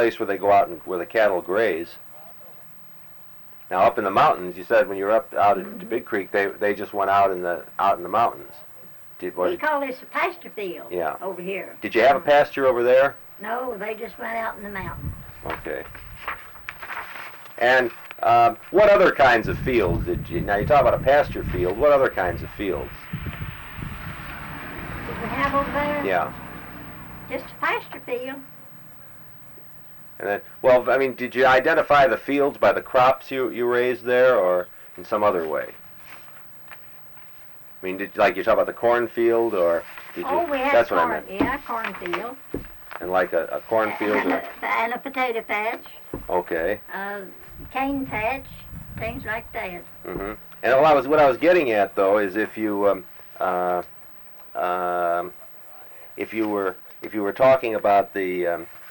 place where they go out and where the cattle graze. Now up in the mountains, you said when you were up out at Big Creek, they just went out in the mountains. We call this a pasture field. Yeah. Over here. Did you have a pasture over there? No, they just went out in the mountains. Okay. And what other kinds of fields did you? Now you talk about a pasture field. What other kinds of fields? Did we have over there? Yeah. Just a pasture field. And then, well, I mean, did you identify the fields by the crops you raised there, or in some other way? I mean, like you talk about the cornfield, or did you? Oh, we had that's corn. what I meant. Yeah, cornfield. And like a cornfield. And a potato patch. Okay. Cane patch, things like that. Mm-hmm. And what I was getting at though is if you were talking about the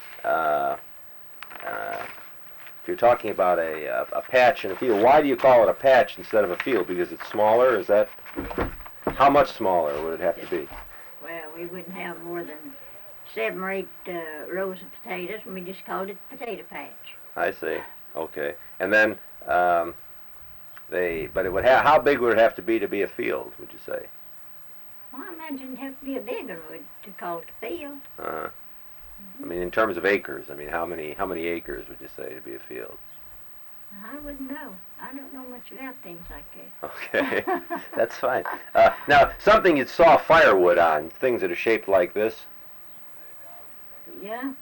if you're talking about a patch in a field, why do you call it a patch instead of a field? Because it's smaller? Is that how much smaller would it have to be? Well, we wouldn't have more than 7 or 8 rows of potatoes, and we just called it potato patch. I see. Okay. And then but it would how big would it have to be a field? Would you say? Well, I imagine it'd have to be a bigger one to call it a field. I mean, in terms of acres, I mean, how many acres would you say to be a field? I wouldn't know. I don't know much about things like that. Okay, that's fine. Now, something you saw firewood on, things that are shaped like this. Yeah.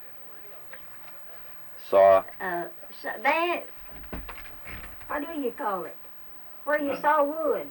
Saw. So that, what do you call it? Where you saw wood.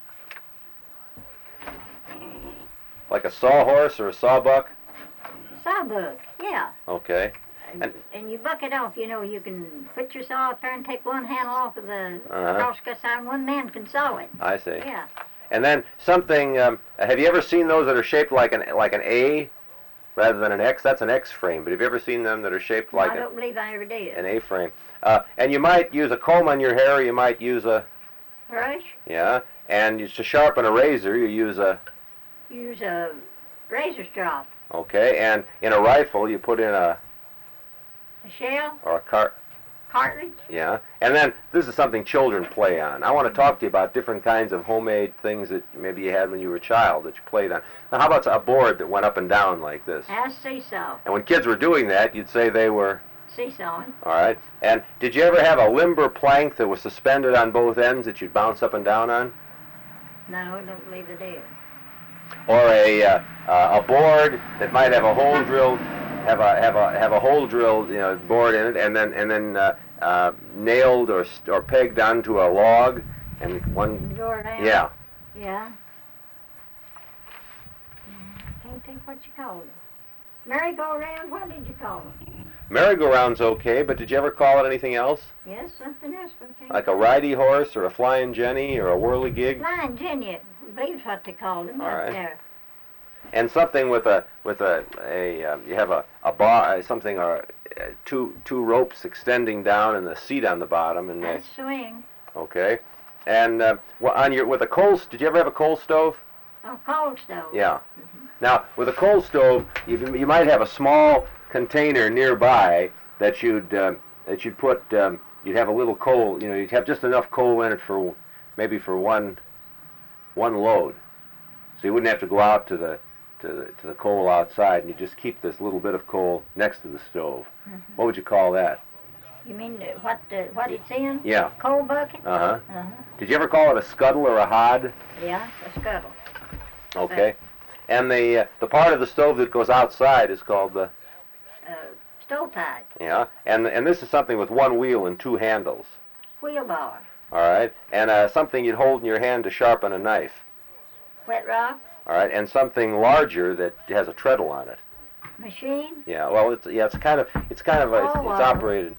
Like a sawhorse or a sawbuck? Sawbuck, yeah. Okay. And you buck it off, you know, you can put your saw up there and take one handle off of the crosscut side, and one man can saw it. I see. Yeah. And then something, have you ever seen those that are shaped like an A rather than an X? That's an X frame, but have you ever seen them that are shaped like I don't believe I ever did. An A frame? And you might use a comb on your hair, or you might use a... Brush? Yeah, and to sharpen a razor, you use a... Use a razor strop. Okay, and in a rifle, you put in a shell? Or a cartridge? Yeah, and then this is something children play on. I want to talk to you about different kinds of homemade things that maybe you had when you were a child that you played on. Now, how about a board that went up and down like this? That's seesaw. And when kids were doing that, you'd say they were... Seesawing. All right. And did you ever have a limber plank that was suspended on both ends that you'd bounce up and down on? No, I don't believe they did. Or a board that might have a hole drilled, have a hole drilled, you know, board in it, and then nailed or pegged onto a log, and one. Go around. Yeah. Yeah. Can't think what you call it. Merry-go-round. What did you call it? Merry-go-round's okay, but did you ever call it anything else? Yes, something else. Like a ridey horse, or a flying jenny, or a whirligig? Flying jenny, I believe what they called them up there. And something with you have a bar, something or two ropes extending down and the seat on the bottom, and that's swing. Okay, and with a coal, did you ever have a coal stove? Oh, coal stove. Yeah. Mm-hmm. Now with a coal stove, you might have a small container nearby that you'd put. You'd have a little coal. You know, you'd have just enough coal in it for maybe for one load, so you wouldn't have to go out to the coal outside, and you just keep this little bit of coal next to the stove. Mm-hmm. What would you call that? You mean what it's in? Yeah. Coal bucket? Uh-huh. Uh-huh. Did you ever call it a scuttle or a hod? Yeah, a scuttle. Okay. And the part of the stove that goes outside is called the... stovepipe. Yeah, and this is something with one wheel and 2 handles. Wheelbar. All right, and something you'd hold in your hand to sharpen a knife. Wet rock. All right, and something larger that has a treadle on it. Machine. Yeah, well, it's operated.